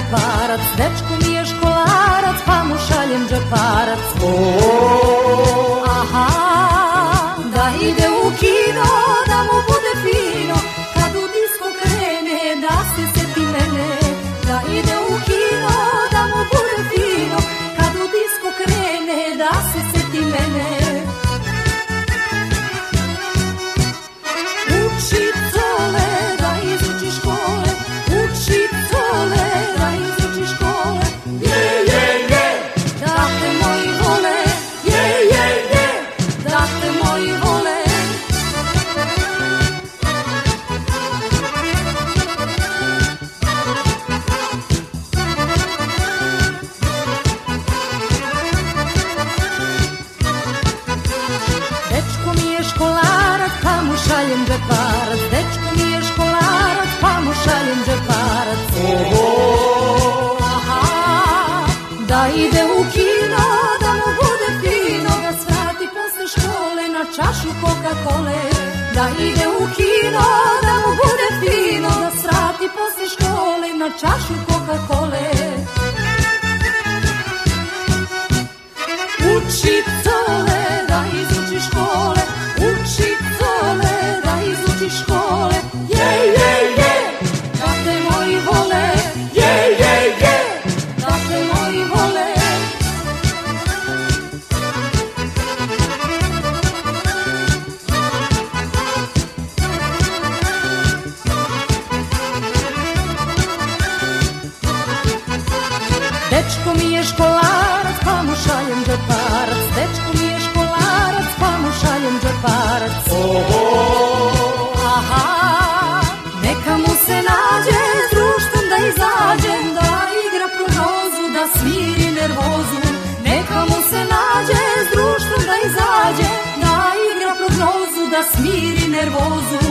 džeparac. Dečko mi je školarac, pa mu šaljem džeparac. Aha, da ide u kino, da mu bude fino, kad u disko krene, da se seti mene. Da ide u kino, da mu bude fino, kad u disko krene, da se seti mene. Uči tole, da izuči škole, uči tole, da izuči škole. Je, je, je, da te moji vole, je, je, je, da te moji vole. Dečko mi je školarac, pa mu šaljem džeparac. Dečko mi je školarac, pa mu šaljem džeparac. Aha, da ide u kino, da mu bude fino, da svrati posle škole na čašu Coca-Cole. Da ide u kino, da mu bude fino, da svrati posle škole na čašu Coca-Cole. Uči tole, da izuči škole, uči tole, da izuči škole. Je, je, je, da te moji vole, je, je, je, da te moji vole. Dečko mi je školarac, pa mu šaljem džeparac. Dečko mi je školarac, pa mu šaljem džeparac. Aha, neka mu se nađe s društvom da izađem, da igra prognozu, da smiri nervozu. Neka mu se nađe s društvom da izađe, da igra prognozu, da smiri nervozu.